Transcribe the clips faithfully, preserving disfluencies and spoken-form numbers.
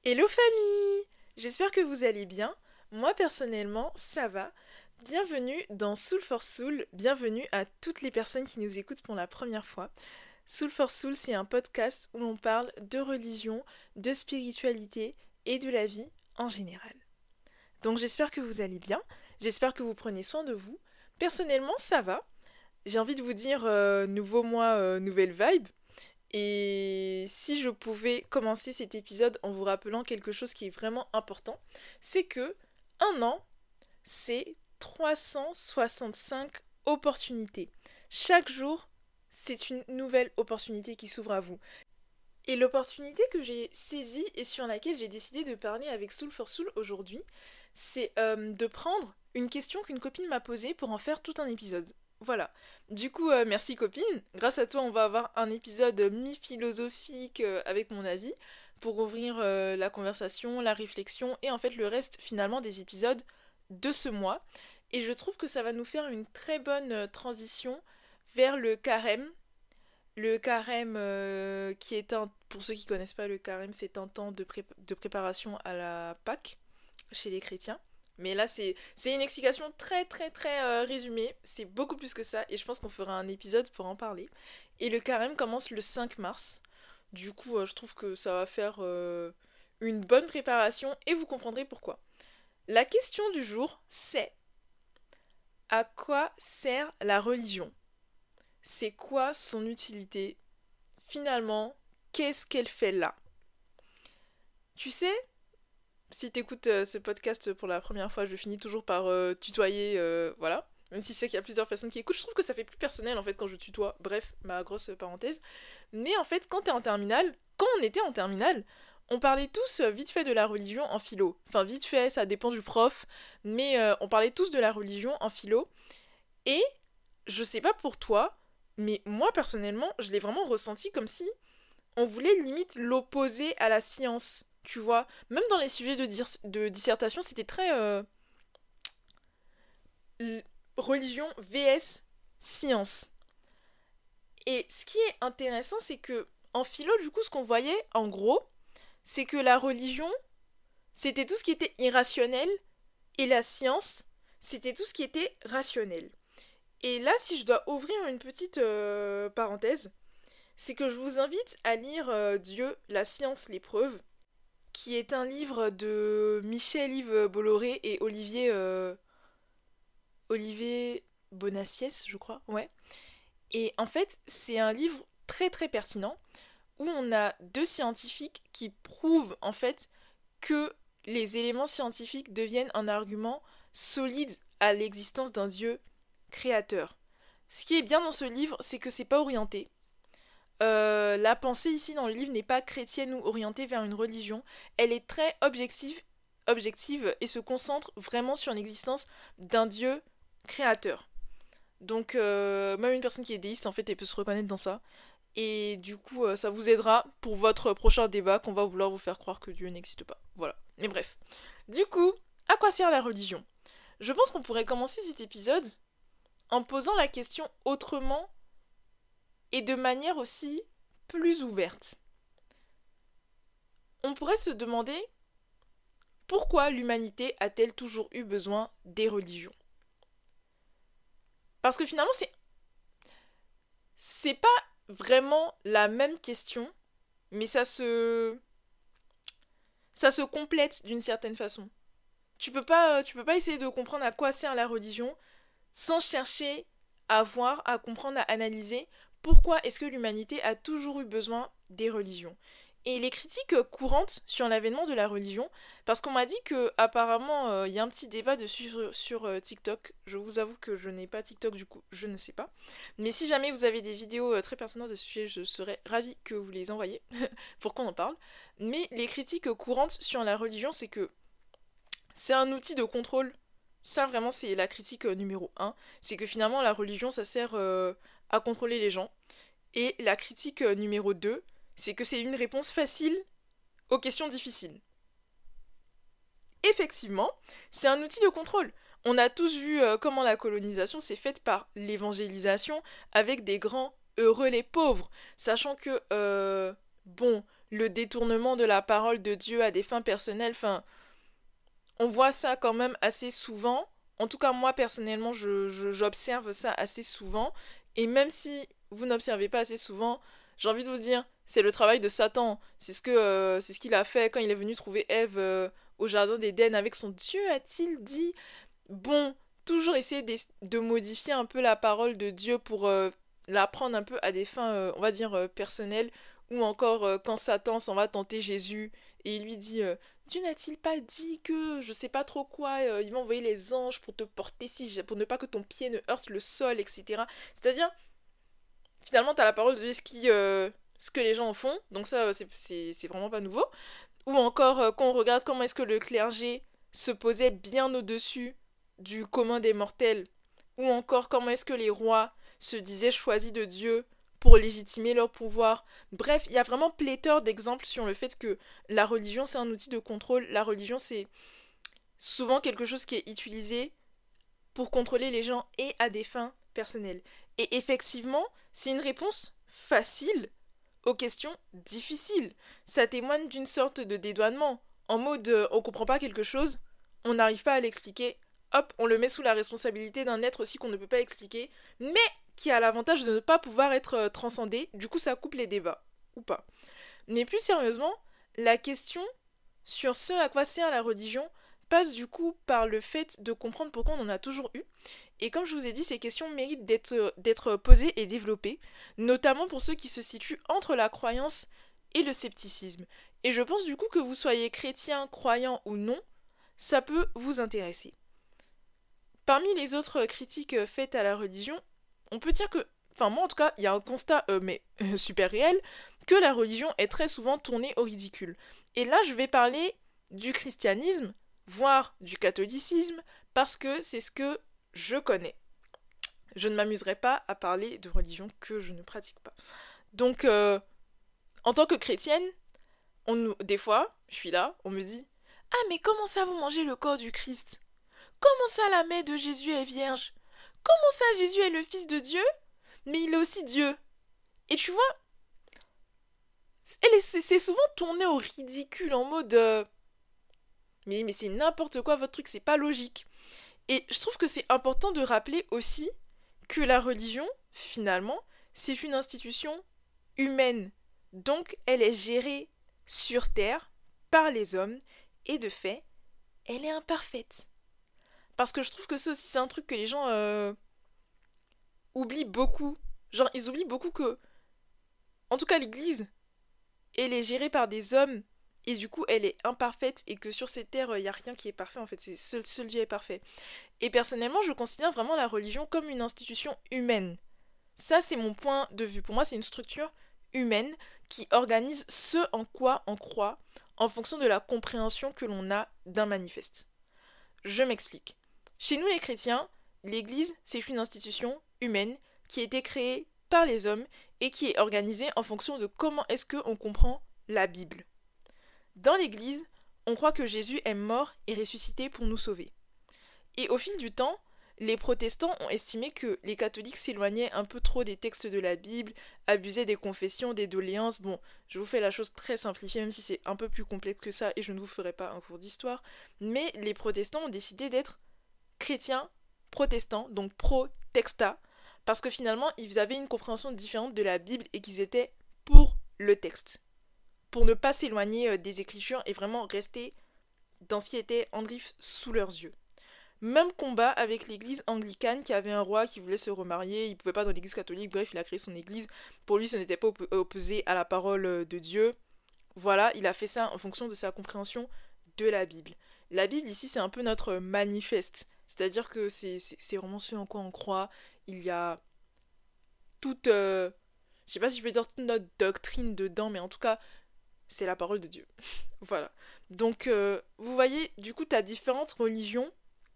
Hello famille! J'espère que vous allez bien. Moi personnellement, ça va. Bienvenue dans Soul for Soul. Bienvenue à toutes les personnes qui nous écoutent pour la première fois. Soul for Soul, c'est un podcast où l'on parle de religion, de spiritualité et de la vie en général. Donc j'espère que vous allez bien. J'espère que vous prenez soin de vous. Personnellement, ça va. J'ai envie de vous dire euh, nouveau mois, euh, nouvelle vibe. Et si je pouvais commencer cet épisode en vous rappelant quelque chose qui est vraiment important, c'est que un an, c'est trois cent soixante-cinq opportunités. Chaque jour, c'est une nouvelle opportunité qui s'ouvre à vous. Et l'opportunité que j'ai saisie et sur laquelle j'ai décidé de parler avec Soul for Soul aujourd'hui, c'est euh, de prendre une question qu'une copine m'a posée pour en faire tout un épisode. Voilà. Du coup, euh, merci copine. Grâce à toi, on va avoir un épisode mi-philosophique euh, avec mon avis pour ouvrir euh, la conversation, la réflexion et en fait le reste finalement des épisodes de ce mois. Et je trouve que ça va nous faire une très bonne euh, transition vers le carême. Le carême euh, qui est un... Pour ceux qui connaissent pas le carême, c'est un temps de, pré- de préparation à la Pâque chez les chrétiens. Mais là, c'est, c'est une explication très très très euh, résumée. C'est beaucoup plus que ça et je pense qu'on fera un épisode pour en parler. Et le carême commence le cinq mars. Du coup, euh, je trouve que ça va faire euh, une bonne préparation et vous comprendrez pourquoi. La question du jour, c'est à quoi sert la religion? C'est quoi son utilité? Finalement, qu'est-ce qu'elle fait là? Tu sais, si t'écoutes euh, ce podcast pour la première fois, je finis toujours par euh, tutoyer, euh, voilà. Même si je sais qu'il y a plusieurs personnes qui écoutent, je trouve que ça fait plus personnel en fait quand je tutoie. Bref, ma grosse parenthèse. Mais en fait, quand t'es en terminale, quand on était en terminale, on parlait tous euh, vite fait de la religion en philo. Enfin, vite fait, ça dépend du prof, mais euh, on parlait tous de la religion en philo. Et je sais pas pour toi, mais moi personnellement, je l'ai vraiment ressenti comme si on voulait limite l'opposer à la science, tu vois. Même dans les sujets de, dir- de dissertation, c'était très euh, l- religion vs science. Et ce qui est intéressant, c'est que en philo, du coup, ce qu'on voyait, en gros, c'est que la religion, c'était tout ce qui était irrationnel, et la science, c'était tout ce qui était rationnel. Et là, si je dois ouvrir une petite euh, parenthèse, c'est que je vous invite à lire euh, Dieu, la science, les preuves, qui est un livre de Michel-Yves Bolloré et Olivier euh, Olivier Bonacieux, je crois, ouais. Et en fait, c'est un livre très très pertinent où on a deux scientifiques qui prouvent en fait que les éléments scientifiques deviennent un argument solide à l'existence d'un Dieu créateur. Ce qui est bien dans ce livre, c'est que c'est pas orienté. Euh, la pensée ici dans le livre n'est pas chrétienne ou orientée vers une religion. Elle est très objective, objective et se concentre vraiment sur l'existence d'un Dieu créateur. Donc euh, même une personne qui est déiste, en fait, elle peut se reconnaître dans ça. Et du coup, euh, ça vous aidera pour votre prochain débat qu'on va vouloir vous faire croire que Dieu n'existe pas. Voilà. Mais bref. Du coup, à quoi sert la religion? Je pense qu'on pourrait commencer cet épisode en posant la question autrement et de manière aussi plus ouverte. On pourrait se demander pourquoi l'humanité a-t-elle toujours eu besoin des religions? Parce que finalement, c'est c'est pas vraiment la même question, mais ça se ça se complète d'une certaine façon. Tu peux pas tu peux pas essayer de comprendre à quoi sert la religion sans chercher à voir, à comprendre, à analyser pourquoi est-ce que l'humanité a toujours eu besoin des religions. Et les critiques courantes sur l'avènement de la religion, parce qu'on m'a dit que apparemment il euh, y a un petit débat dessus sur, sur euh, TikTok. Je vous avoue que je n'ai pas TikTok, du coup je ne sais pas. Mais si jamais vous avez des vidéos euh, très personnelles à ce sujet, je serais ravie que vous les envoyiez pour qu'on en parle. Mais les critiques courantes sur la religion, c'est que c'est un outil de contrôle. Ça vraiment c'est la critique euh, numéro un. C'est que finalement la religion ça sert euh, à contrôler les gens. Et la critique euh, numéro deux, c'est que c'est une réponse facile aux questions difficiles. Effectivement, c'est un outil de contrôle. On a tous vu euh, comment la colonisation s'est faite par l'évangélisation avec des grands heureux les pauvres. Sachant que, euh, bon, le détournement de la parole de Dieu à des fins personnelles. Enfin, on voit ça quand même assez souvent. En tout cas, moi, personnellement, je, je- j'observe ça assez souvent. Et même si vous n'observez pas assez souvent, j'ai envie de vous dire, c'est le travail de Satan. C'est ce que, euh, c'est ce qu'il a fait quand il est venu trouver Ève euh, au jardin d'Éden avec son Dieu, a-t-il dit. Bon, toujours essayer de, de modifier un peu la parole de Dieu pour euh, la prendre un peu à des fins, euh, on va dire, euh, personnelles. Ou encore euh, quand Satan s'en va tenter Jésus et il lui dit euh, Dieu n'a-t-il pas dit que je sais pas trop quoi, euh, il va envoyer les anges pour te porter si pour ne pas que ton pied ne heurte le sol, et cetera. C'est-à-dire, finalement, t'as la parole de Dieu, ce, qui, euh, ce que les gens en font, donc ça, euh, c'est, c'est, c'est vraiment pas nouveau. Ou encore, euh, quand on regarde comment est-ce que le clergé se posait bien au-dessus du commun des mortels. Ou encore, comment est-ce que les rois se disaient choisis de Dieu pour légitimer leur pouvoir. Bref, il y a vraiment pléthore d'exemples sur le fait que la religion, c'est un outil de contrôle. La religion, c'est souvent quelque chose qui est utilisé pour contrôler les gens et à des fins personnelles. Et effectivement, c'est une réponse facile aux questions difficiles. Ça témoigne d'une sorte de dédouanement. En mode, euh, on comprend pas quelque chose, on n'arrive pas à l'expliquer, hop, on le met sous la responsabilité d'un être aussi qu'on ne peut pas expliquer, mais qui a l'avantage de ne pas pouvoir être euh, transcendé, du coup ça coupe les débats, ou pas. Mais plus sérieusement, la question sur ce à quoi sert la religion passe du coup par le fait de comprendre pourquoi on en a toujours eu. Et comme je vous ai dit, ces questions méritent d'être, d'être posées et développées, notamment pour ceux qui se situent entre la croyance et le scepticisme. Et je pense du coup que vous soyez chrétien, croyant ou non, ça peut vous intéresser. Parmi les autres critiques faites à la religion, on peut dire que, enfin moi en tout cas, il y a un constat, euh, mais euh, super réel, que la religion est très souvent tournée au ridicule. Et là, je vais parler du christianisme, voire du catholicisme, parce que c'est ce que je connais. Je ne m'amuserai pas à parler de religion que je ne pratique pas. Donc, euh, en tant que chrétienne, on nous, des fois, je suis là, on me dit « Ah, mais comment ça vous mangez le corps du Christ ? Comment ça la mère de Jésus est vierge ? Comment ça Jésus est le fils de Dieu ? Mais il est aussi Dieu. » Et tu vois, c'est souvent tourné au ridicule en mode euh, mais, mais c'est n'importe quoi votre truc, c'est pas logique. Et je trouve que c'est important de rappeler aussi que la religion, finalement, c'est une institution humaine. Donc elle est gérée sur Terre par les hommes et de fait, elle est imparfaite. Parce que je trouve que ça aussi c'est un truc que les gens euh, oublient beaucoup. Genre ils oublient beaucoup que, en tout cas l'Église, elle est gérée par des hommes et du coup elle est imparfaite et que sur cette terre il n'y a rien qui est parfait en fait, c'est seul, seul Dieu est parfait. Et personnellement je considère vraiment la religion comme une institution humaine. Ça c'est mon point de vue. Pour moi c'est une structure humaine qui organise ce en quoi on croit en fonction de la compréhension que l'on a d'un manifeste. Je m'explique. Chez nous les chrétiens, l'Église c'est une institution humaine qui a été créée par les hommes et qui est organisée en fonction de comment est-ce qu'on comprend la Bible. Dans l'Église, on croit que Jésus est mort et ressuscité pour nous sauver. Et au fil du temps, les protestants ont estimé que les catholiques s'éloignaient un peu trop des textes de la Bible, abusaient des confessions, des doléances. Bon, je vous fais la chose très simplifiée, même si c'est un peu plus complexe que ça et je ne vous ferai pas un cours d'histoire. Mais les protestants ont décidé d'être chrétiens protestants, donc pro-texta, parce que finalement, ils avaient une compréhension différente de la Bible et qu'ils étaient pour le texte. Pour ne pas s'éloigner des Écritures et vraiment rester dans ce qui était en griffe sous leurs yeux. Même combat avec l'église anglicane qui avait un roi qui voulait se remarier, il pouvait pas dans l'église catholique, bref, il a créé son église. Pour lui, ce n'était pas opposé à la parole de Dieu. Voilà, il a fait ça en fonction de sa compréhension de la Bible. La Bible, ici, c'est un peu notre manifeste. C'est-à-dire que c'est, c'est, c'est vraiment ce en quoi on croit. Il y a toute... Euh, je sais pas si je peux dire toute notre doctrine dedans, mais en tout cas, c'est la parole de Dieu. Voilà. Donc, euh, vous voyez, du coup, t'as différentes religions.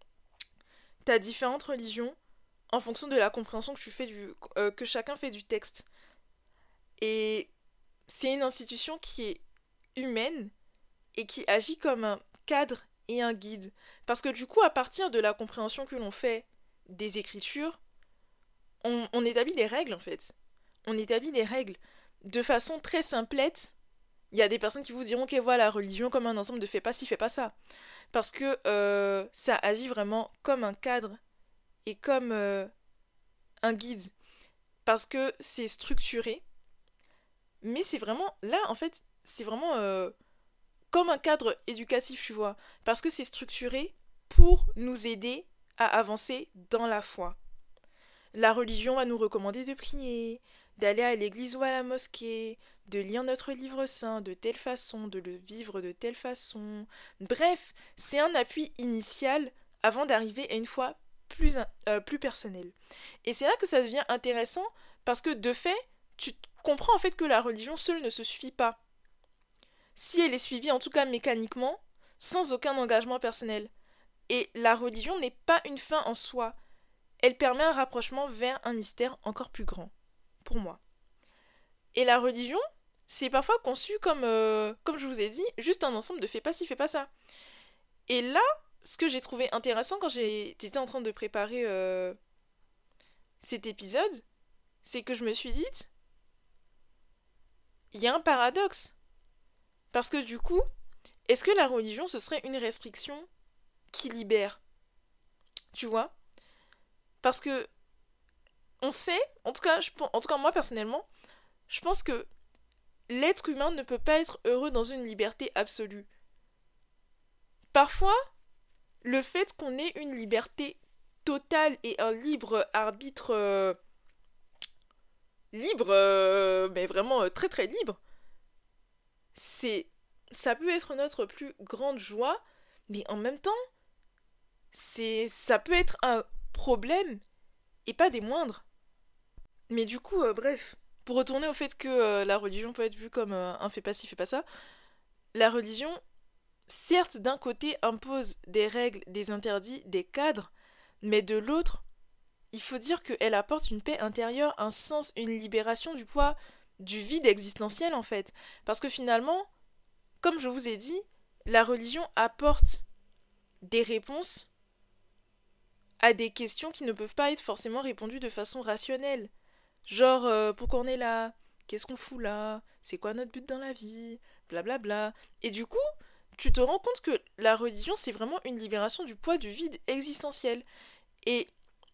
T'as différentes religions en fonction de la compréhension que, tu fais du, euh, que chacun fait du texte. Et c'est une institution qui est humaine et qui agit comme un cadre et un guide. Parce que du coup, à partir de la compréhension que l'on fait des Écritures, on, on établit des règles en fait. On établit des règles. De façon très simplette, il y a des personnes qui vous diront que voilà, la religion comme un ensemble de fais pas ci, fais pas ça. Parce que euh, ça agit vraiment comme un cadre et comme euh, un guide. Parce que c'est structuré. Mais c'est vraiment, là en fait, c'est vraiment euh, comme un cadre éducatif, tu vois. Parce que c'est structuré pour nous aider à avancer dans la foi. La religion va nous recommander de prier, d'aller à l'église ou à la mosquée, de lire notre livre saint de telle façon, de le vivre de telle façon. Bref, c'est un appui initial avant d'arriver à une foi plus, euh, plus personnelle. Et c'est là que ça devient intéressant parce que de fait, tu comprends en fait que la religion seule ne se suffit pas. Si elle est suivie, en tout cas mécaniquement, sans aucun engagement personnel. Et la religion n'est pas une fin en soi. Elle permet un rapprochement vers un mystère encore plus grand, pour moi. Et la religion, c'est parfois conçu comme, euh, comme je vous ai dit, juste un ensemble de fais pas ci, fais pas ça. Et là, ce que j'ai trouvé intéressant quand j'étais en train de préparer euh, cet épisode, c'est que je me suis dit, il y a un paradoxe. Parce que du coup, est-ce que la religion, ce serait une restriction qui libère? Tu vois? Parce que on sait, en tout cas, je, en tout cas moi personnellement, je pense que l'être humain ne peut pas être heureux dans une liberté absolue. Parfois, le fait qu'on ait une liberté totale et un libre arbitre euh, libre, euh, mais vraiment euh, très très libre, c'est, ça peut être notre plus grande joie, mais en même temps, c'est, ça peut être un problème et pas des moindres. Mais du coup, euh, bref, pour retourner au fait que euh, la religion peut être vue comme euh, un fait pas ci, fait pas ça, la religion, certes, d'un côté, impose des règles, des interdits, des cadres, mais de l'autre, il faut dire qu'elle apporte une paix intérieure, un sens, une libération du poids du vide existentiel en fait. Parce que finalement, comme je vous ai dit, la religion apporte des réponses à des questions qui ne peuvent pas être forcément répondues de façon rationnelle. Genre, euh, pourquoi on est là? Qu'est-ce qu'on fout là? C'est quoi notre but dans la vie? Blablabla. Et du coup, tu te rends compte que la religion, c'est vraiment une libération du poids du vide existentiel. Et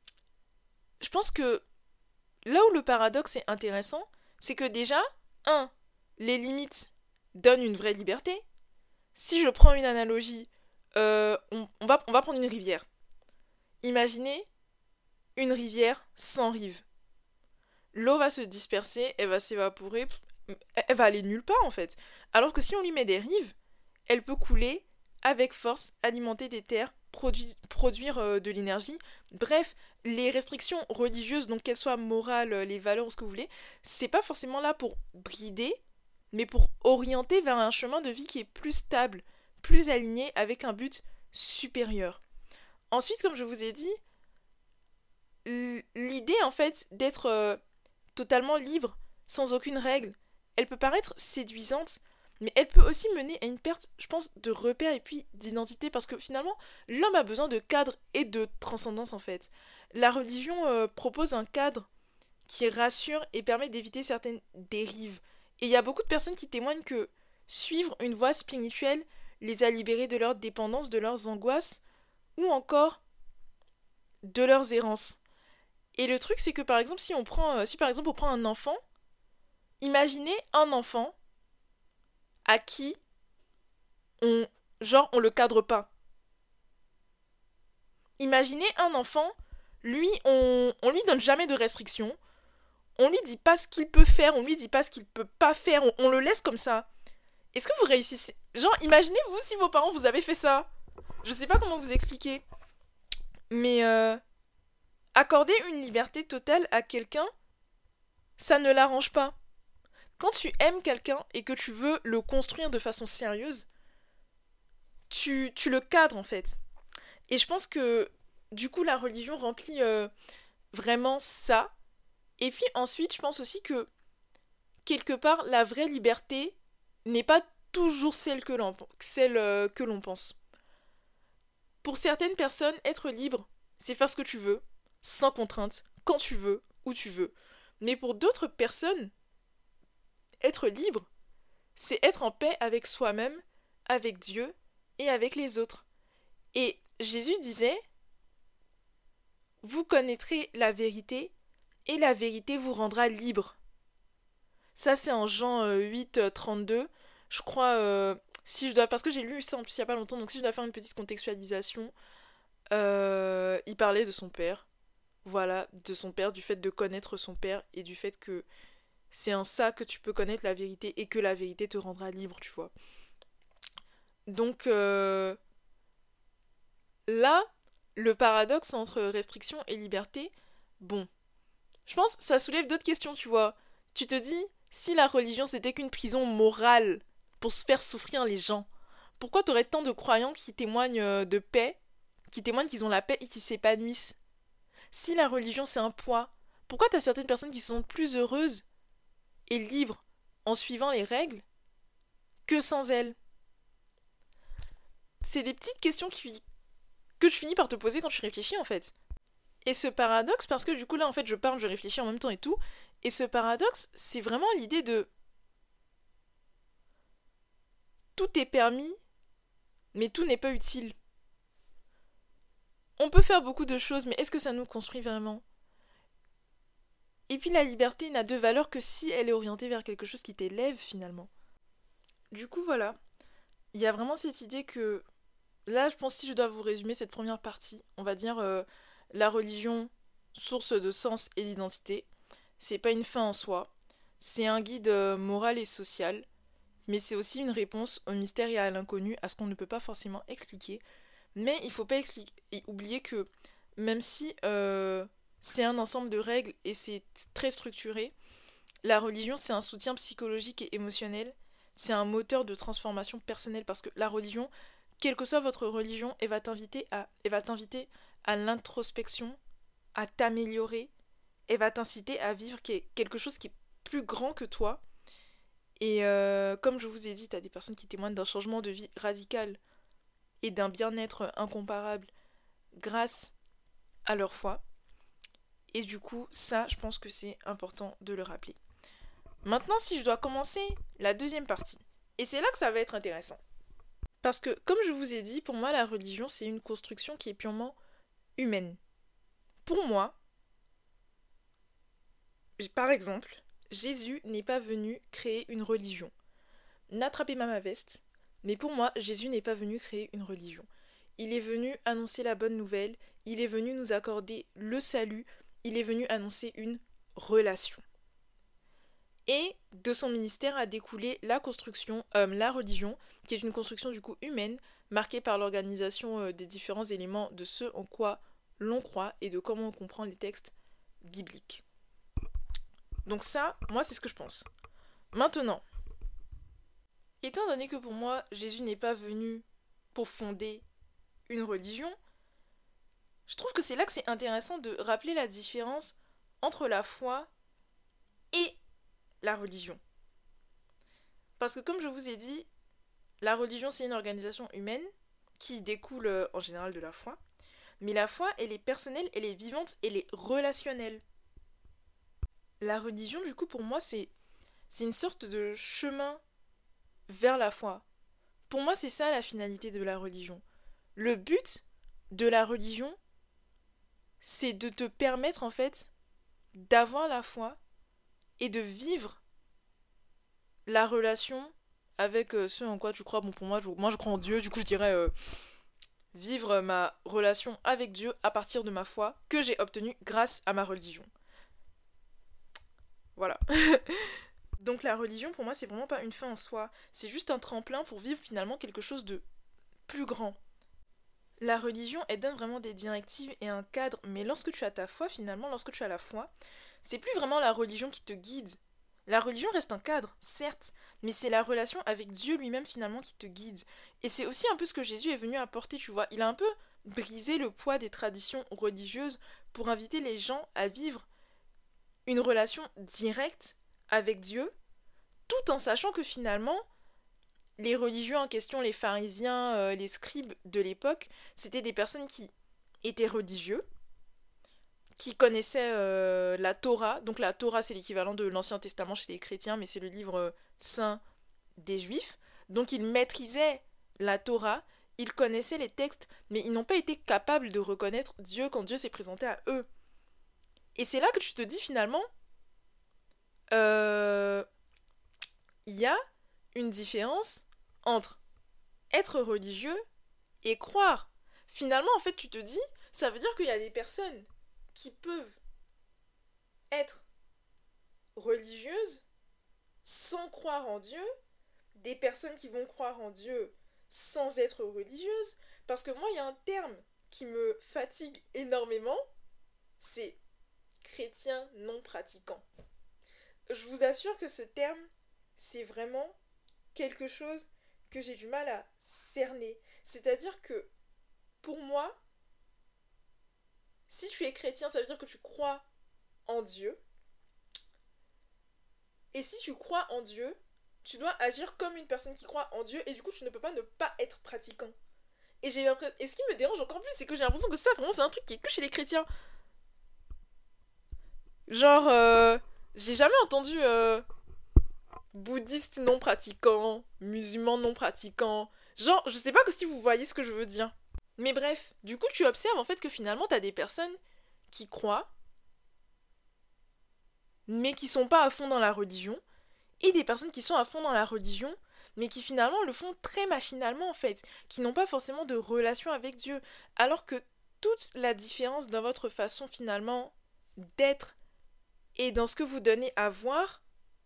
je pense que là où le paradoxe est intéressant, c'est que déjà, un, les limites donnent une vraie liberté. Si je prends une analogie, euh, on, on, va, on va prendre une rivière. Imaginez une rivière sans rive. L'eau va se disperser, elle va s'évaporer, elle va aller nulle part en fait. Alors que si on lui met des rives, elle peut couler avec force, alimenter des terres, produi- produire euh, de l'énergie. Bref, les restrictions religieuses, donc qu'elles soient morales, euh, les valeurs ou ce que vous voulez, c'est pas forcément là pour brider, mais pour orienter vers un chemin de vie qui est plus stable, plus aligné avec un but supérieur. Ensuite, comme je vous ai dit, l'idée en fait d'être euh, totalement libre, sans aucune règle, elle peut paraître séduisante, mais elle peut aussi mener à une perte, je pense, de repères et puis d'identité, parce que finalement, l'homme a besoin de cadre et de transcendance en fait. La religion euh, propose un cadre qui rassure et permet d'éviter certaines dérives. Et il y a beaucoup de personnes qui témoignent que suivre une voie spirituelle les a libérés de leur dépendance, de leurs angoisses, ou encore de leurs errances. Et le truc, c'est que par exemple, si on prend, euh, si par exemple on prend un enfant, imaginez un enfant à qui on, genre, on le cadre pas. Imaginez un enfant, lui, on, on lui donne jamais de restrictions, on lui dit pas ce qu'il peut faire, on lui dit pas ce qu'il peut pas faire, on, on le laisse comme ça. Est-ce que vous réussissez? Genre, imaginez-vous si vos parents vous avaient fait ça. Je sais pas comment vous expliquer. Mais euh, accorder une liberté totale à quelqu'un, ça ne l'arrange pas. Quand tu aimes quelqu'un et que tu veux le construire de façon sérieuse, tu, tu le cadres en fait. Et je pense que du coup la religion remplit euh, vraiment ça. Et puis ensuite, je pense aussi que quelque part, la vraie liberté n'est pas toujours celle que l'on, celle, euh, que l'on pense. Pour certaines personnes, être libre, c'est faire ce que tu veux, sans contrainte, quand tu veux, où tu veux. Mais pour d'autres personnes, être libre, c'est être en paix avec soi-même, avec Dieu et avec les autres. Et Jésus disait, vous connaîtrez la vérité et la vérité vous rendra libre. Ça, c'est en Jean euh, huit, euh, trente-deux. Je crois, euh, si je dois, parce que j'ai lu ça en plus il n'y a pas longtemps, donc si je dois faire une petite contextualisation, euh, il parlait de son père. Voilà, de son père, du fait de connaître son père et du fait que c'est en ça que tu peux connaître la vérité et que la vérité te rendra libre, tu vois. Donc euh, là, le paradoxe entre restriction et liberté, bon, je pense que ça soulève d'autres questions, tu vois. Tu te dis, si la religion c'était qu'une prison morale pour se faire souffrir les gens, pourquoi t'aurais tant de croyants qui témoignent euh, de paix, qui témoignent qu'ils ont la paix et qui s'épanouissent? Si la religion c'est un poids, pourquoi t'as certaines personnes qui se sentent plus heureuses et libres en suivant les règles que sans elles? C'est des petites questions qui, que je finis par te poser quand tu réfléchis en fait. Et ce paradoxe, parce que du coup là en fait je parle, je réfléchis en même temps et tout, et ce paradoxe c'est vraiment l'idée de tout est permis, mais tout n'est pas utile. On peut faire beaucoup de choses, mais est-ce que ça nous construit vraiment? Et puis la liberté n'a de valeur que si elle est orientée vers quelque chose qui t'élève finalement. Du coup voilà, il y a vraiment cette idée que, là je pense si je dois vous résumer cette première partie, on va dire euh, la religion, source de sens et d'identité, c'est pas une fin en soi, c'est un guide euh, moral et social, mais c'est aussi une réponse au mystère et à l'inconnu, à ce qu'on ne peut pas forcément expliquer. Mais il faut pas expliquer et oublier que même si euh, c'est un ensemble de règles et c'est très structuré, la religion c'est un soutien psychologique et émotionnel, c'est un moteur de transformation personnelle parce que la religion, quelle que soit votre religion, elle va t'inviter à, elle va t'inviter à l'introspection, à t'améliorer, elle va t'inciter à vivre quelque chose qui est plus grand que toi. Et euh, comme je vous ai dit, t'as des personnes qui témoignent d'un changement de vie radical et d'un bien-être incomparable grâce à leur foi. Et du coup, ça, je pense que c'est important de le rappeler. Maintenant, si je dois commencer la deuxième partie, et c'est là que ça va être intéressant. Parce que, comme je vous ai dit, pour moi, la religion, c'est une construction qui est purement humaine. Pour moi, par exemple, Jésus n'est pas venu créer une religion. N'attrapez pas ma veste, mais pour moi, Jésus n'est pas venu créer une religion. Il est venu annoncer la bonne nouvelle, il est venu nous accorder le salut, il est venu annoncer une relation. Et de son ministère a découlé la construction, euh, la religion, qui est une construction du coup humaine, marquée par l'organisation euh, des différents éléments de ce en quoi l'on croit et de comment on comprend les textes bibliques. Donc ça, moi c'est ce que je pense. Maintenant, étant donné que pour moi, Jésus n'est pas venu pour fonder une religion, je trouve que c'est là que c'est intéressant de rappeler la différence entre la foi et la religion. Parce que comme je vous ai dit, la religion c'est une organisation humaine qui découle euh, en général de la foi, mais la foi elle est personnelle, elle est vivante, elle est relationnelle. La religion du coup pour moi c'est, c'est une sorte de chemin vers la foi. Pour moi c'est ça la finalité de la religion. Le but de la religion c'est de te permettre en fait d'avoir la foi et de vivre la relation avec euh, ce en quoi tu crois. Bon, pour moi, je, moi je crois en Dieu, du coup je dirais euh, vivre ma relation avec Dieu à partir de ma foi que j'ai obtenue grâce à ma religion. Voilà. Donc la religion pour moi c'est vraiment pas une fin en soi, c'est juste un tremplin pour vivre finalement quelque chose de plus grand. La religion elle donne vraiment des directives et un cadre, mais lorsque tu as ta foi finalement, lorsque tu as la foi, c'est plus vraiment la religion qui te guide. La religion reste un cadre, certes, mais c'est la relation avec Dieu lui-même finalement qui te guide. Et c'est aussi un peu ce que Jésus est venu apporter, tu vois. Il a un peu brisé le poids des traditions religieuses pour inviter les gens à vivre une relation directe avec Dieu, tout en sachant que finalement, les religieux en question, les pharisiens, euh, les scribes de l'époque, c'était des personnes qui étaient religieux, qui connaissaient euh, la Torah. Donc la Torah, c'est l'équivalent de l'Ancien Testament chez les chrétiens, mais c'est le livre euh, saint des Juifs, donc ils maîtrisaient la Torah, ils connaissaient les textes, mais ils n'ont pas été capables de reconnaître Dieu quand Dieu s'est présenté à eux. Et c'est là que tu te dis finalement, euh, il y a une différence entre être religieux et croire. Finalement, en fait, tu te dis, ça veut dire qu'il y a des personnes qui peuvent être religieuses sans croire en Dieu, des personnes qui vont croire en Dieu sans être religieuses, parce que moi, il y a un terme qui me fatigue énormément, c'est chrétien non pratiquant. Je vous assure que ce terme, c'est vraiment quelque chose que j'ai du mal à cerner. C'est-à-dire que, pour moi, si tu es chrétien, ça veut dire que tu crois en Dieu. Et si tu crois en Dieu, tu dois agir comme une personne qui croit en Dieu, et du coup, tu ne peux pas ne pas être pratiquant. Et j'ai l'impression... Et ce qui me dérange encore plus, c'est que j'ai l'impression que ça, vraiment, c'est un truc qui est que chez les chrétiens. Genre, euh, j'ai jamais entendu euh, bouddhiste non pratiquant, musulman non pratiquant. Genre, je sais pas que si vous voyez ce que je veux dire. Mais bref, du coup, tu observes en fait que finalement, t'as des personnes qui croient, mais qui sont pas à fond dans la religion, et des personnes qui sont à fond dans la religion, mais qui finalement le font très machinalement en fait, qui n'ont pas forcément de relation avec Dieu, alors que toute la différence dans votre façon finalement d'être et dans ce que vous donnez à voir,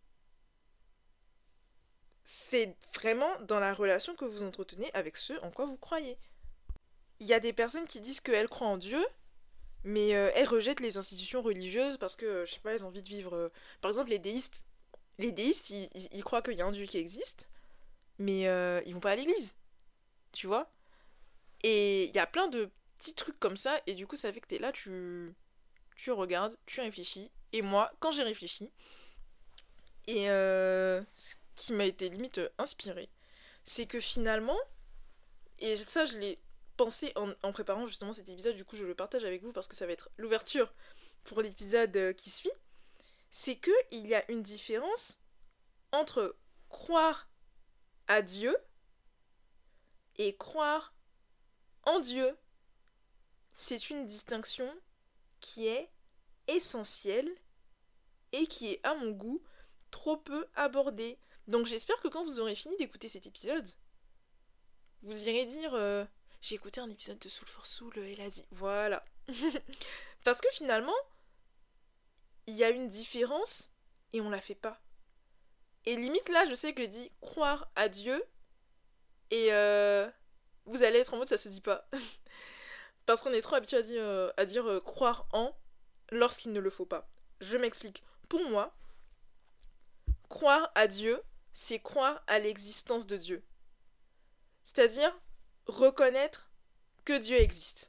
c'est vraiment dans la relation que vous entretenez avec ceux en quoi vous croyez. Il y a des personnes qui disent qu'elles croient en Dieu, mais euh, elles rejettent les institutions religieuses parce que, euh, je sais pas, elles ont envie de vivre... euh, Par exemple, les déistes, les déistes, ils, ils- ils croient qu'il y a un Dieu qui existe, mais euh, ils vont pas à l'église, tu vois. Et il y a plein de petits trucs comme ça, et du coup, ça fait que t'es là, tu, tu regardes, tu réfléchis. Et moi, quand j'ai réfléchi, et euh, ce qui m'a été limite euh, inspiré, c'est que finalement, et ça, je l'ai pensé en, en préparant justement cet épisode, du coup, je le partage avec vous parce que ça va être l'ouverture pour l'épisode euh, qui suit, c'est que il y a une différence entre croire à Dieu et croire en Dieu. C'est une distinction qui est essentielle et qui est, à mon goût, trop peu abordée. Donc j'espère que quand vous aurez fini d'écouter cet épisode, vous irez dire euh, j'ai écouté un épisode de Soul for Soul, elle a dit. Voilà. Parce que finalement, il y a une différence et on la fait pas. Et limite là, je sais que j'ai dit croire à Dieu et euh, vous allez être en mode ça se dit pas. Parce qu'on est trop habitué à dire, euh, à dire euh, croire en lorsqu'il ne le faut pas. Je m'explique. Pour moi, croire à Dieu, c'est croire à l'existence de Dieu. C'est-à-dire reconnaître que Dieu existe.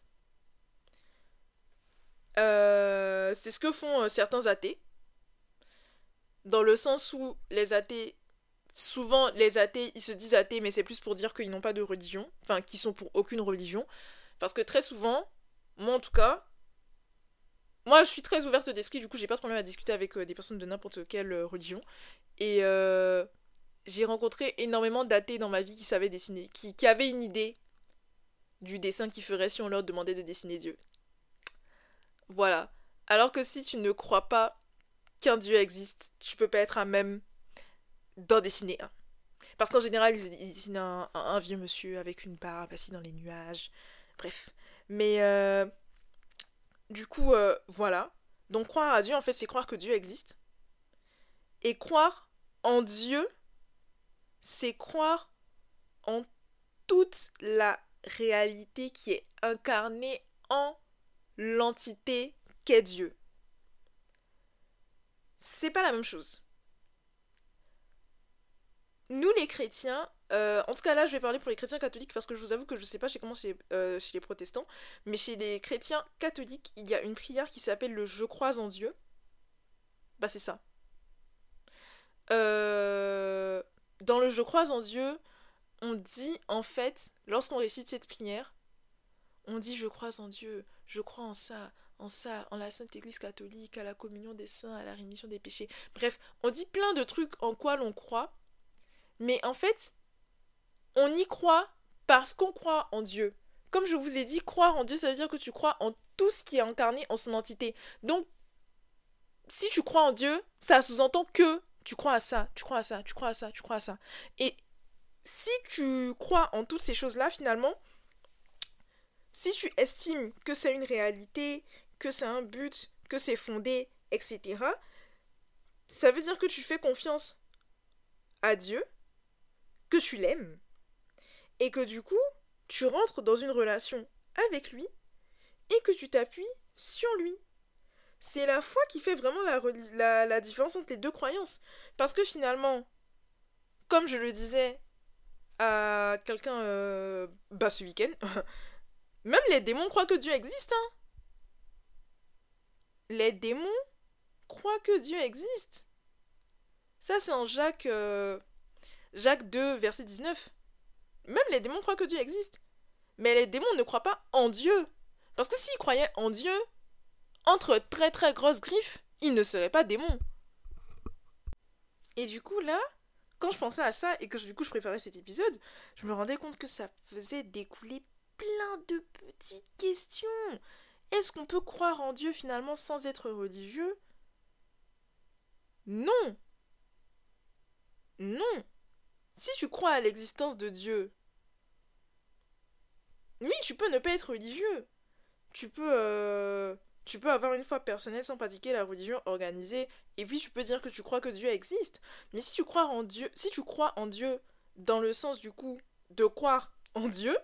Euh, c'est ce que font euh, certains athées, dans le sens où les athées, souvent les athées, ils se disent athées, mais c'est plus pour dire qu'ils n'ont pas de religion, enfin qu'ils sont pour aucune religion, parce que très souvent, moi en tout cas, moi je suis très ouverte d'esprit, du coup j'ai pas de problème à discuter avec euh, des personnes de n'importe quelle euh, religion, et euh, j'ai rencontré énormément d'athées dans ma vie qui savaient dessiner, qui, qui avaient une idée du dessin qu'ils feraient si on leur demandait de dessiner Dieu. Voilà. Alors que si tu ne crois pas qu'un Dieu existe, tu peux pas être à même d'en dessiner un. Parce qu'en général, ils ils dessinent un, un- un vieux monsieur avec une barbe assis dans les nuages. Bref. Mais euh, du coup, euh, voilà. Donc croire à Dieu, en fait, c'est croire que Dieu existe. Et croire en Dieu, c'est croire en toute la réalité qui est incarnée en l'entité qu'est Dieu. C'est pas la même chose. Nous les chrétiens, euh, en tout cas là je vais parler pour les chrétiens catholiques parce que je vous avoue que je sais pas chez comment chez, euh, chez les protestants, mais chez les chrétiens catholiques, il y a une prière qui s'appelle le Je crois en Dieu. Bah c'est ça. Euh, Dans le Je crois en Dieu, on dit en fait, lorsqu'on récite cette prière, on dit je crois en Dieu, je crois en ça, en ça, en la Sainte Église catholique, à la communion des saints, à la rémission des péchés. Bref, on dit plein de trucs en quoi l'on croit, Mais en fait, on y croit parce qu'on croit en Dieu. Comme je vous ai dit, croire en Dieu, ça veut dire que tu crois en tout ce qui est incarné en son entité. Donc, si tu crois en Dieu, ça sous-entend que tu crois à ça, tu crois à ça, tu crois à ça, tu crois à ça. Et si tu crois en toutes ces choses-là, finalement, si tu estimes que c'est une réalité, que c'est un but, que c'est fondé, et cetera, ça veut dire que tu fais confiance à Dieu, que tu l'aimes, et que du coup, tu rentres dans une relation avec lui, et que tu t'appuies sur lui. C'est la foi qui fait vraiment la, la, la différence entre les deux croyances. Parce que finalement, comme je le disais à quelqu'un euh, bah ce week-end, même les démons croient que Dieu existe. Hein. Les démons croient que Dieu existe. Ça, c'est en Jacques, euh, Jacques deux, verset dix-neuf. Même les démons croient que Dieu existe. Mais les démons ne croient pas en Dieu. Parce que s'ils croyaient en Dieu, entre très très grosses griffes, ils ne seraient pas démons. Et du coup, là, quand je pensais à ça et que du coup je préparais cet épisode, je me rendais compte que ça faisait découler plein de petites questions. Est-ce qu'on peut croire en Dieu finalement sans être religieux? Non. Non. Si tu crois à l'existence de Dieu, oui, tu peux ne pas être religieux. Tu peux, euh, tu peux avoir une foi personnelle sans pratiquer la religion organisée, et puis tu peux dire que tu crois que Dieu existe. Mais si tu crois en Dieu, si tu crois en Dieu dans le sens du coup de croire en Dieu,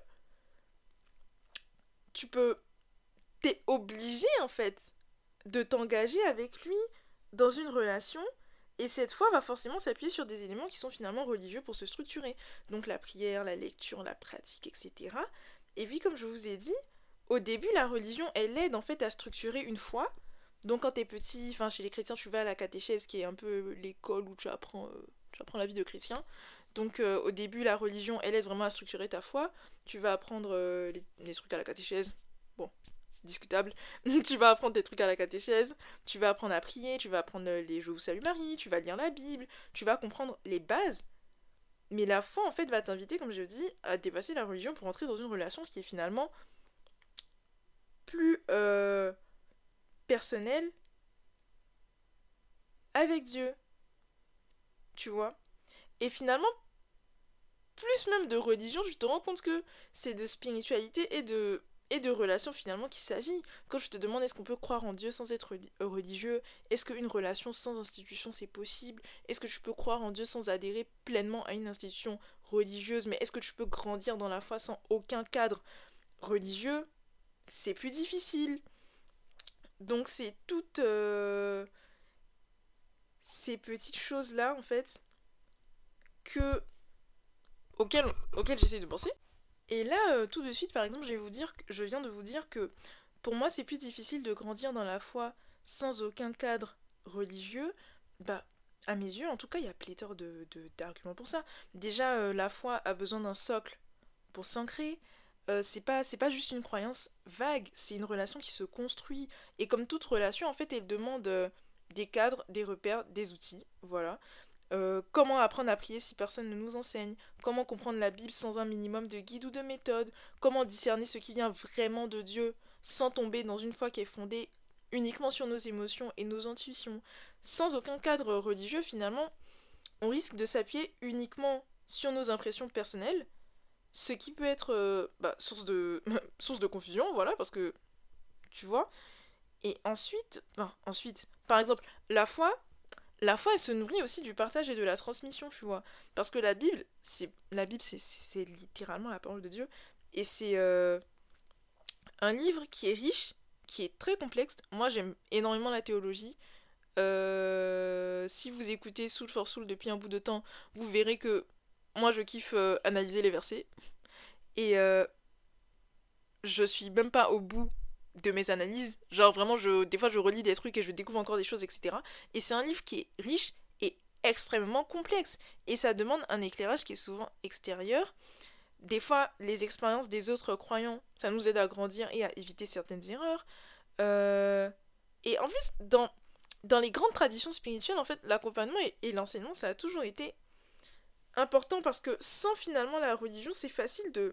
tu peux, t'es obligé en fait de t'engager avec lui dans une relation. Et cette foi va forcément s'appuyer sur des éléments qui sont finalement religieux pour se structurer. Donc la prière, la lecture, la pratique, et cetera. Et puis comme je vous ai dit, au début la religion elle aide en fait à structurer une foi. Donc quand t'es petit, enfin chez les chrétiens tu vas à la catéchèse qui est un peu l'école où tu apprends, euh, tu apprends la vie de chrétien. Donc euh, au début la religion elle aide vraiment à structurer ta foi. Tu vas apprendre euh, les, les trucs à la catéchèse. Bon, discutable. Tu vas apprendre des trucs à la catéchèse, tu vas apprendre à prier, tu vas apprendre les Je vous salue Marie, tu vas lire la Bible, tu vas comprendre les bases. Mais la foi, en fait, va t'inviter, comme je le dis, à dépasser la religion pour entrer dans une relation qui est finalement plus euh, personnelle avec Dieu. Tu vois? Et finalement, plus même de religion, je te rends compte que c'est de spiritualité et de et de relations finalement qu'il s'agit. Quand je te demande est-ce qu'on peut croire en Dieu sans être religieux, est-ce qu'une relation sans institution c'est possible, est-ce que tu peux croire en Dieu sans adhérer pleinement à une institution religieuse, mais est-ce que tu peux grandir dans la foi sans aucun cadre religieux, c'est plus difficile. Donc c'est toutes euh, ces petites choses-là en fait que auxquelles, auxquelles j'essaie de penser. Et là, euh, tout de suite, par exemple, je vais vous dire, je viens de vous dire que pour moi, c'est plus difficile de grandir dans la foi sans aucun cadre religieux. Bah, à mes yeux, en tout cas, il y a pléthore de, de, d'arguments pour ça. Déjà, euh, la foi a besoin d'un socle pour s'ancrer. Euh, c'est pas, c'est pas juste une croyance vague, c'est une relation qui se construit. Et comme toute relation, en fait, elle demande euh, des cadres, des repères, des outils. Voilà. Euh, comment apprendre à prier si personne ne nous enseigne? Comment comprendre la Bible sans un minimum de guide ou de méthode? Comment discerner ce qui vient vraiment de Dieu sans tomber dans une foi qui est fondée uniquement sur nos émotions et nos intuitions? Sans aucun cadre religieux, finalement, on risque de s'appuyer uniquement sur nos impressions personnelles, ce qui peut être euh, bah, source de source de confusion, voilà, parce que tu vois. Et ensuite, ben, ensuite, par exemple, la foi, la foi, elle se nourrit aussi du partage et de la transmission, tu vois. Parce que la Bible, c'est la Bible, c'est, c'est littéralement la parole de Dieu. Et c'est euh, un livre qui est riche, qui est très complexe. Moi, j'aime énormément la théologie. Euh, si vous écoutez Soul for Soul depuis un bout de temps, vous verrez que moi, je kiffe euh, analyser les versets. Et euh, je suis même pas au bout de mes analyses. Genre vraiment, je, des fois je relis des trucs et je découvre encore des choses, et cetera. Et c'est un livre qui est riche et extrêmement complexe. Et ça demande un éclairage qui est souvent extérieur. Des fois, les expériences des autres croyants, ça nous aide à grandir et à éviter certaines erreurs. Euh... Et en plus, dans, dans les grandes traditions spirituelles, en fait, l'accompagnement et, et l'enseignement, ça a toujours été important parce que sans finalement la religion, c'est facile de,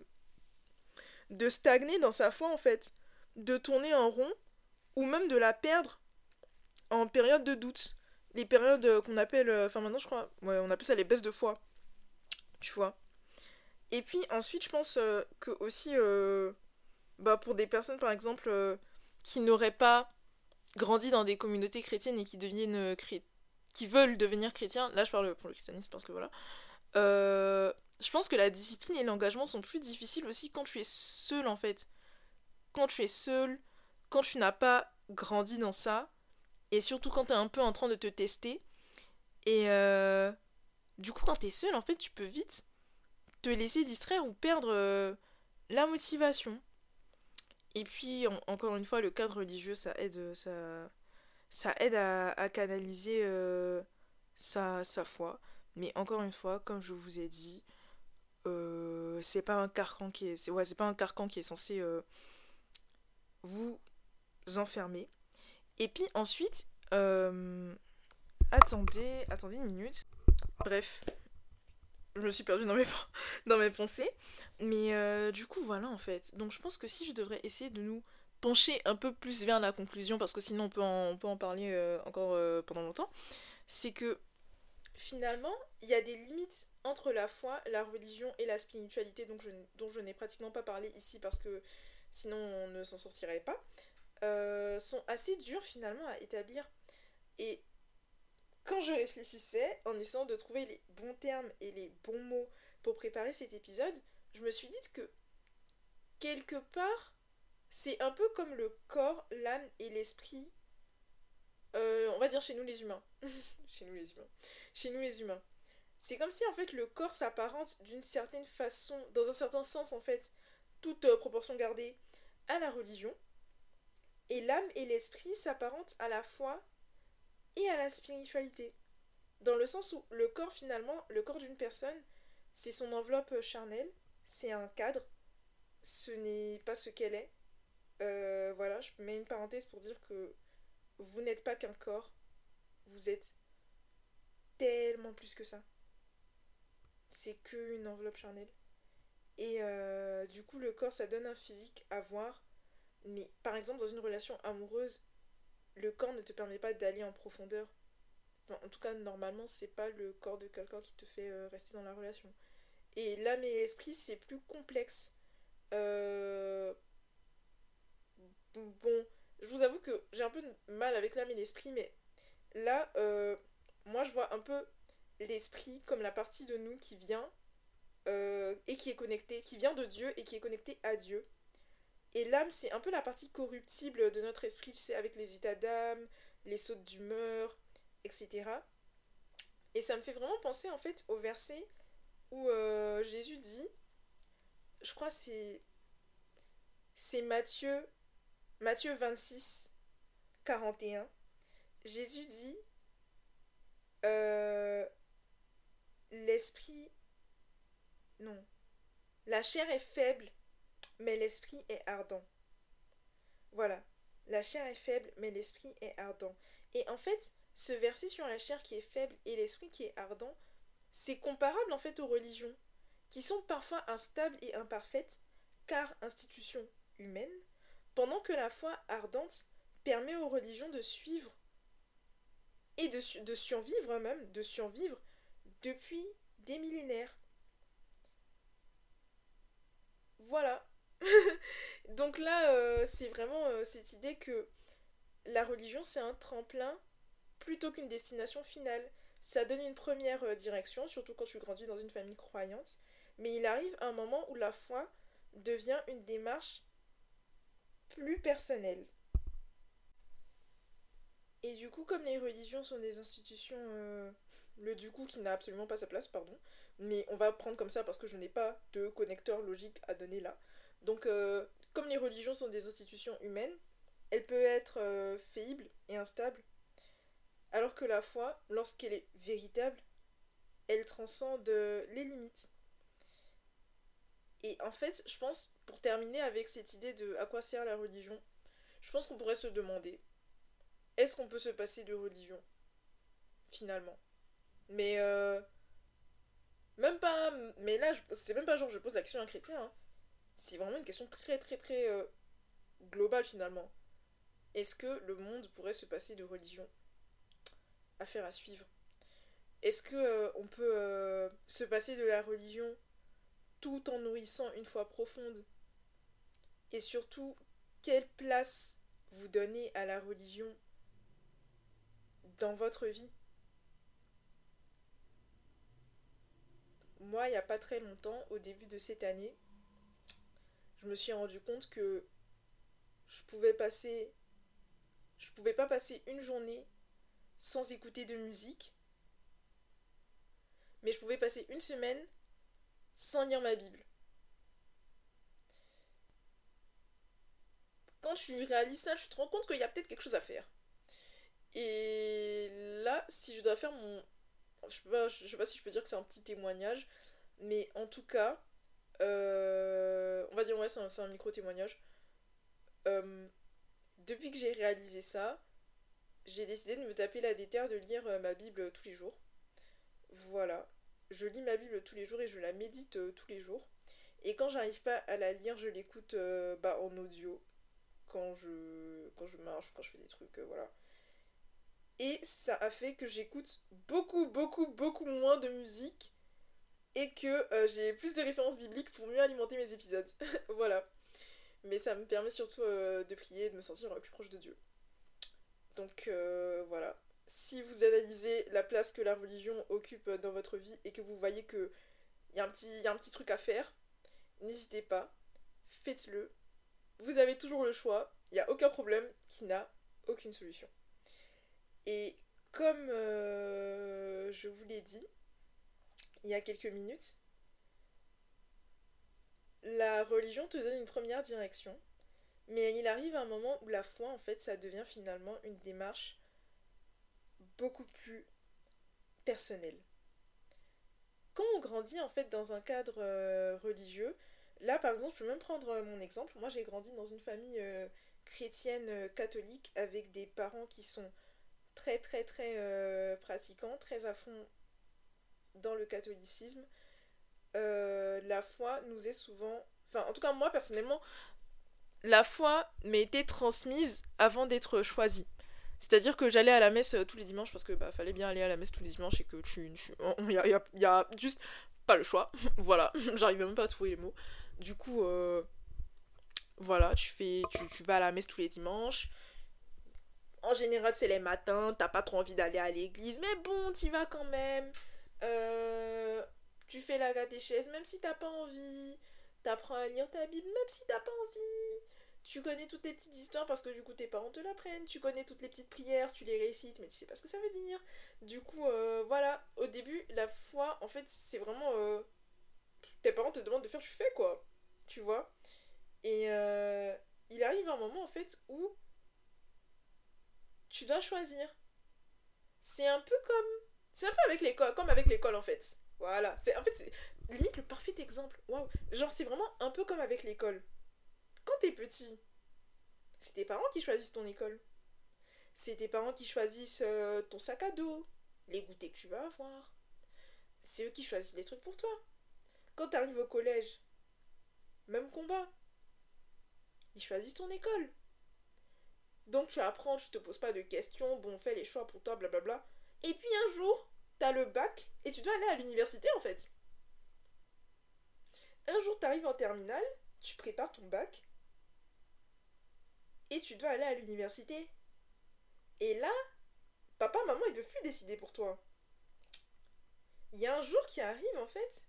de stagner dans sa foi en fait, de tourner en rond ou même de la perdre en période de doute. Les périodes euh, qu'on appelle, euh, enfin maintenant je crois, ouais, on appelle ça les baisses de foi, tu vois. Et puis ensuite, je pense euh, que aussi, euh, bah, pour des personnes par exemple euh, qui n'auraient pas grandi dans des communautés chrétiennes et qui deviennent euh, chré- qui veulent devenir chrétiens, là je parle pour le christianisme parce que voilà, euh, je pense que la discipline et l'engagement sont plus difficiles aussi quand tu es seul en fait. Quand tu es seul, quand tu n'as pas grandi dans ça, et surtout quand tu es un peu en train de te tester. Et euh, du coup, quand tu es seul, en fait, tu peux vite te laisser distraire ou perdre euh, la motivation. Et puis, en- encore une fois, le cadre religieux, ça aide, ça, ça aide à, à canaliser euh, sa, sa foi. Mais encore une fois, comme je vous ai dit, euh, c'est pas un carcan qui est, c'est, ouais, c'est pas un carcan qui est censé euh, vous enfermer. Et puis ensuite, euh, attendez, attendez une minute. Bref, je me suis perdue dans mes, dans mes pensées. Mais euh, du coup, voilà en fait. Donc je pense que si je devrais essayer de nous pencher un peu plus vers la conclusion, parce que sinon on peut en, on peut en parler euh, encore euh, pendant longtemps, c'est que finalement, il y a des limites entre la foi, la religion et la spiritualité, donc je, dont je n'ai pratiquement pas parlé ici parce que sinon on ne s'en sortirait pas, euh, sont assez dures finalement à établir. Et quand je réfléchissais, en essayant de trouver les bons termes et les bons mots pour préparer cet épisode, je me suis dit que quelque part, c'est un peu comme le corps, l'âme et l'esprit, euh, on va dire chez nous les humains. Chez nous les humains. Chez nous les humains. C'est comme si en fait le corps s'apparente d'une certaine façon, dans un certain sens en fait, toute euh, proportion gardée, à la religion, et l'âme et l'esprit s'apparentent à la foi et à la spiritualité. Dans le sens où le corps finalement, le corps d'une personne, c'est son enveloppe charnelle, c'est un cadre, ce n'est pas ce qu'elle est. Euh, voilà, je mets une parenthèse pour dire que vous n'êtes pas qu'un corps, vous êtes tellement plus que ça. C'est que une enveloppe charnelle. Et euh, du coup, le corps, ça donne un physique à voir. Mais par exemple, dans une relation amoureuse, le corps ne te permet pas d'aller en profondeur. Enfin, en tout cas, normalement, c'est pas le corps de quelqu'un qui te fait euh, rester dans la relation. Et l'âme et l'esprit, c'est plus complexe. Euh... Bon, je vous avoue que j'ai un peu de mal avec l'âme et l'esprit, mais là, euh, moi, je vois un peu l'esprit comme la partie de nous qui vient euh, et qui est connectée, qui vient de Dieu et qui est connectée à Dieu. Et l'âme, c'est un peu la partie corruptible de notre esprit, tu sais, avec les états d'âme, les sautes d'humeur, et cetera. Et ça me fait vraiment penser en fait au verset où euh, Jésus dit, je crois c'est c'est Matthieu Matthieu vingt-six quarante et un. Jésus dit euh, l'esprit non, la chair est faible mais l'esprit est ardent. Voilà. La chair est faible, mais l'esprit est ardent. Et en fait, ce verset sur la chair qui est faible et l'esprit qui est ardent, c'est comparable en fait aux religions, qui sont parfois instables et imparfaites, car institutions humaines, pendant que la foi ardente permet aux religions de suivre et de, su- de survivre même, de survivre depuis des millénaires. Voilà. Donc là, euh, c'est vraiment euh, cette idée que la religion, c'est un tremplin plutôt qu'une destination finale. Ça donne une première euh, direction, surtout quand tu grandis dans une famille croyante, mais il arrive un moment où la foi devient une démarche plus personnelle. Et du coup, comme les religions sont des institutions, euh, le du coup qui n'a absolument pas sa place, pardon, mais on va prendre comme ça parce que je n'ai pas de connecteur logique à donner là. Donc, euh, comme les religions sont des institutions humaines, elles peuvent être euh, faillibles et instables, alors que la foi, lorsqu'elle est véritable, elle transcende les limites. Et en fait, je pense, pour terminer avec cette idée de à quoi sert la religion, je pense qu'on pourrait se demander, est-ce qu'on peut se passer de religion, finalement? Mais euh, Même pas, mais là, je- c'est même pas genre je pose la question à un chrétien, hein. C'est vraiment une question très très très euh, globale finalement. Est-ce que le monde pourrait se passer de religion? Affaire à suivre. Est-ce que euh, on peut euh, se passer de la religion tout en nourrissant une foi profonde? Et surtout, quelle place vous donnez à la religion dans votre vie? Moi, il n'y a pas très longtemps, au début de cette année, je me suis rendu compte que je pouvais passer, je pouvais pas passer une journée sans écouter de musique, mais je pouvais passer une semaine sans lire ma Bible. Quand tu réalises ça, tu te rends compte qu'il y a peut-être quelque chose à faire. Et là, si je dois faire mon... Je sais pas, je sais pas si je peux dire que c'est un petit témoignage, mais en tout cas, euh, on va dire ouais, c'est un, c'est un micro-témoignage. Euh, Depuis que j'ai réalisé ça, j'ai décidé de me taper la déterre de lire euh, ma Bible tous les jours. Voilà. Je lis ma Bible tous les jours et je la médite euh, tous les jours. Et quand j'arrive pas à la lire, je l'écoute euh, bah, en audio. Quand je, quand je marche, quand je fais des trucs, euh, voilà. Et ça a fait que j'écoute beaucoup, beaucoup, beaucoup moins de musique et que euh, j'ai plus de références bibliques pour mieux alimenter mes épisodes. Voilà. Mais ça me permet surtout euh, de prier et de me sentir euh, plus proche de Dieu. Donc euh, voilà. Si vous analysez la place que la religion occupe dans votre vie et que vous voyez qu'il y, a un petit- y a un petit truc à faire, n'hésitez pas, faites-le. Vous avez toujours le choix, il n'y a aucun problème qui n'a aucune solution. Et comme euh, je vous l'ai dit il y a quelques minutes, la religion te donne une première direction, mais il arrive un moment où la foi, en fait, ça devient finalement une démarche beaucoup plus personnelle. Quand on grandit, en fait, dans un cadre euh, religieux, là, par exemple, je peux même prendre euh, mon exemple. Moi, j'ai grandi dans une famille euh, chrétienne euh, catholique avec des parents qui sont très, très, très euh, pratiquants, très à fond dans le catholicisme. Euh, la foi nous est souvent... Enfin, en tout cas, moi, personnellement, la foi m'a été transmise avant d'être choisie. C'est-à-dire que j'allais à la messe euh, tous les dimanches parce que bah fallait bien aller à la messe tous les dimanches et que tu il y a, y, a, y a juste pas le choix. Voilà, j'arrive même pas à trouver les mots. Du coup euh, voilà, tu fais tu, tu vas à la messe tous les dimanches. En général, c'est les matins, t'as pas trop envie d'aller à l'église, mais bon, t'y vas quand même. Euh, Tu fais la catéchèse, même si t'as pas envie. T'apprends à lire ta Bible, même si t'as pas envie. Tu connais toutes les petites histoires parce que du coup tes parents te l'apprennent. Tu connais toutes les petites prières, tu les récites, mais tu sais pas ce que ça veut dire. Du coup, euh, voilà, au début, la foi, en fait, c'est vraiment... euh, tes parents te demandent de faire, tu fais quoi. Tu vois. Et euh, il arrive un moment, en fait, où tu dois choisir. C'est un peu comme... C'est un peu avec l'école, comme avec l'école, en fait. Voilà. C'est, en fait, c'est limite le parfait exemple. Waouh. Genre, c'est vraiment un peu comme avec l'école. Quand t'es petit, c'est tes parents qui choisissent ton école. C'est tes parents qui choisissent euh, ton sac à dos, les goûters que tu vas avoir. C'est eux qui choisissent les trucs pour toi. Quand t'arrives au collège, même combat. Ils choisissent ton école. Donc tu apprends, tu te poses pas de questions, bon, fais les choix pour toi, blablabla. Et puis un jour, t'as le bac et tu dois aller à l'université en fait. Un jour, t'arrives en terminale, tu prépares ton bac et tu dois aller à l'université. Et là, papa, maman, ils peuvent plus décider pour toi. Il y a un jour qui arrive en fait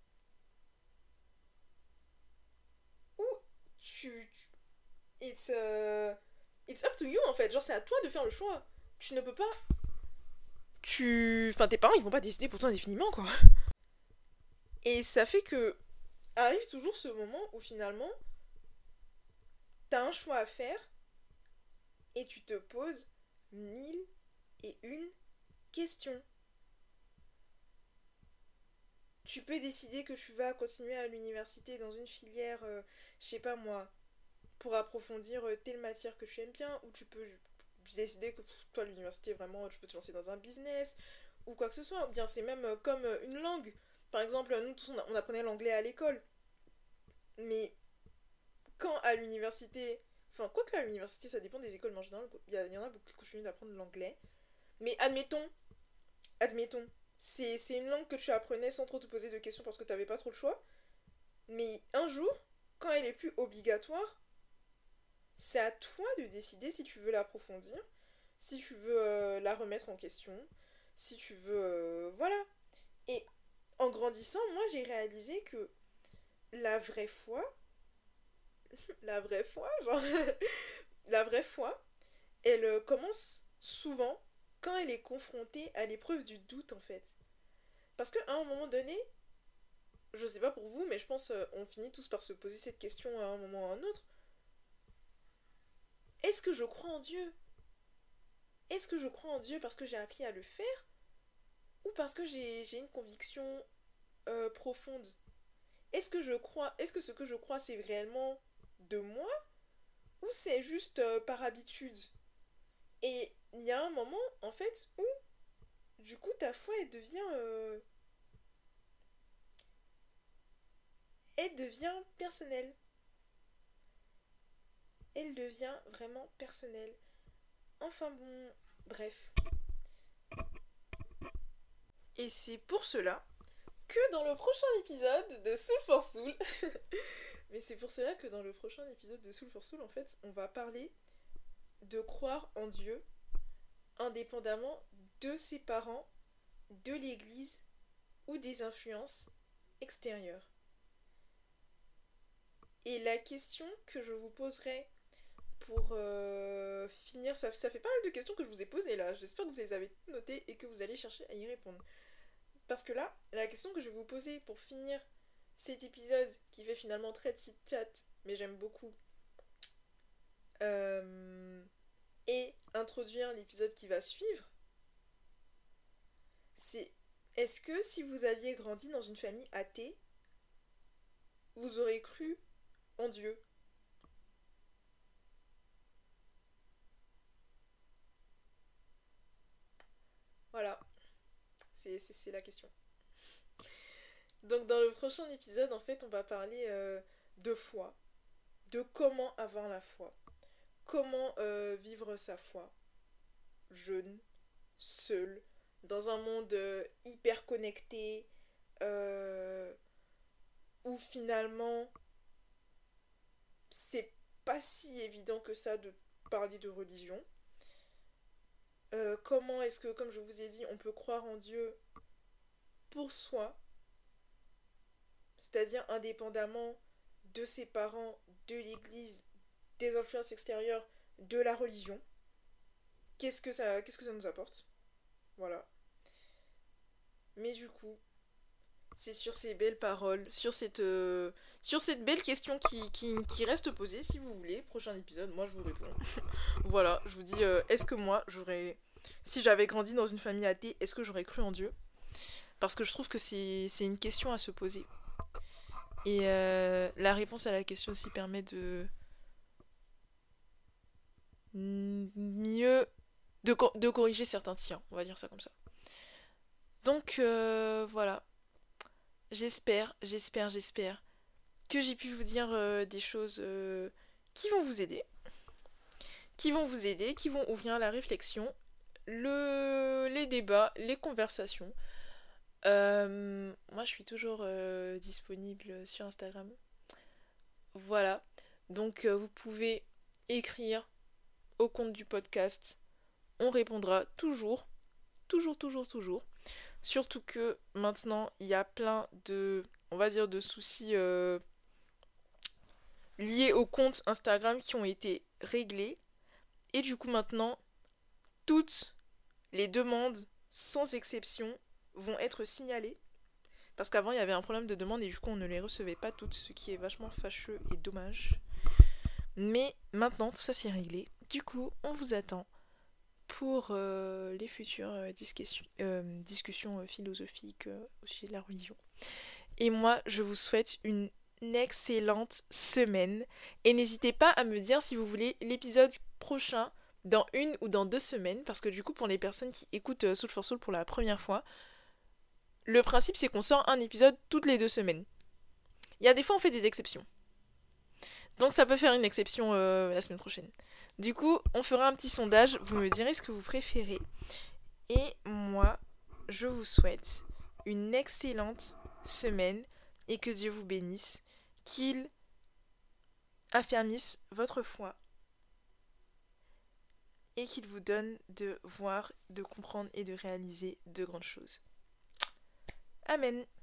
où tu. It's, uh, it's up to you en fait. Genre, c'est à toi de faire le choix. Tu ne peux pas. Tu. Enfin, tes parents, ils vont pas décider pour toi indéfiniment quoi. Et ça fait que. Arrive toujours ce moment où finalement, t'as un choix à faire et tu te poses mille et une questions. Tu peux décider que tu vas continuer à l'université dans une filière, euh, je sais pas moi, pour approfondir euh, telle matière que tu aimes bien, ou tu peux décider que pff, toi l'université vraiment tu veux te lancer dans un business ou quoi que ce soit, ou bien c'est même euh, comme euh, une langue. Par exemple, nous tous, on, a- on apprenait l'anglais à l'école. Mais quand à l'université... Enfin, quoi que à l'université, ça dépend des écoles, mais en général, il y, a- il y en a beaucoup qui continuent d'apprendre l'anglais. Mais admettons, admettons, c'est, c'est une langue que tu apprenais sans trop te poser de questions parce que tu n'avais pas trop le choix. Mais un jour, quand elle est plus obligatoire, c'est à toi de décider si tu veux l'approfondir, si tu veux euh, la remettre en question, si tu veux... euh, voilà. Et en grandissant, moi j'ai réalisé que la vraie foi, la vraie foi, genre, la vraie foi, elle euh, commence souvent quand elle est confrontée à l'épreuve du doute en fait. Parce qu'à un moment donné, je sais pas pour vous, mais je pense euh, on finit tous par se poser cette question à un moment ou à un autre. Est-ce que je crois en Dieu? Est-ce que je crois en Dieu parce que j'ai appris à le faire? Ou parce que j'ai, j'ai une conviction euh, profonde? Est-ce que je crois, est-ce que ce que je crois c'est réellement de moi? Ou c'est juste euh, par habitude? Et il y a un moment, en fait, où du coup ta foi elle devient euh, elle devient personnelle. Elle devient vraiment personnelle. Enfin bon, bref. Et c'est pour cela que dans le prochain épisode de Soul for Soul, mais c'est pour cela que dans le prochain épisode de Soul for Soul, en fait, on va parler de croire en Dieu indépendamment de ses parents, de l'église ou des influences extérieures. Et la question que je vous poserai pour euh, finir, ça, ça fait pas mal de questions que je vous ai posées là, j'espère que vous les avez notées et que vous allez chercher à y répondre. Parce que là, la question que je vais vous poser pour finir cet épisode, qui fait finalement très chit-chat, mais j'aime beaucoup, euh, et introduire l'épisode qui va suivre, c'est est-ce que si vous aviez grandi dans une famille athée, vous aurez cru en Dieu? Voilà, c'est, c'est, c'est la question. Donc dans le prochain épisode, en fait, on va parler euh, de foi, de comment avoir la foi, comment euh, vivre sa foi, jeune, seul, dans un monde euh, hyper connecté, euh, où finalement c'est pas si évident que ça de parler de religion. Euh, comment est-ce que, comme je vous ai dit, on peut croire en Dieu pour soi, c'est-à-dire indépendamment de ses parents, de l'église, des influences extérieures, de la religion. Qu'est-ce que ça, qu'est-ce que ça nous apporte? Voilà. Mais du coup, c'est sur ces belles paroles, sur cette, euh, sur cette belle question qui, qui, qui reste posée, si vous voulez, prochain épisode, moi je vous réponds. Voilà, je vous dis, euh, est-ce que moi, j'aurais... Si j'avais grandi dans une famille athée, est-ce que j'aurais cru en Dieu? Parce que je trouve que c'est, c'est une question à se poser. Et euh, la réponse à la question aussi permet de mieux... De, de corriger certains tirs, on va dire ça comme ça. Donc, euh, voilà. J'espère, j'espère, j'espère que j'ai pu vous dire euh, des choses euh, qui vont vous aider, qui vont vous aider, qui vont ouvrir la réflexion, le, les débats, les conversations. Euh, moi, je suis toujours euh, disponible sur Instagram. Voilà. Donc, euh, vous pouvez écrire au compte du podcast. On répondra toujours, toujours, toujours, toujours. Surtout que maintenant, il y a plein de, on va dire, de soucis euh, liés au compte Instagram qui ont été réglés. Et du coup, maintenant, toutes les demandes, sans exception, vont être signalées. Parce qu'avant, il y avait un problème de demande et du coup, on ne les recevait pas toutes, ce qui est vachement fâcheux et dommage. Mais maintenant, tout ça c'est réglé. Du coup, on vous attend pour euh, les futures euh, discussions, euh, discussions euh, philosophiques euh, au sujet de la religion. Et moi, je vous souhaite une excellente semaine. Et n'hésitez pas à me dire si vous voulez l'épisode prochain dans une ou dans deux semaines. Parce que du coup, pour les personnes qui écoutent euh, Soul for Soul pour la première fois, le principe c'est qu'on sort un épisode toutes les deux semaines. Il y a des fois on fait des exceptions. Donc ça peut faire une exception euh, la semaine prochaine. Du coup, on fera un petit sondage, vous me direz ce que vous préférez. Et moi, je vous souhaite une excellente semaine et que Dieu vous bénisse, qu'il affermisse votre foi et qu'il vous donne de voir, de comprendre et de réaliser de grandes choses. Amen.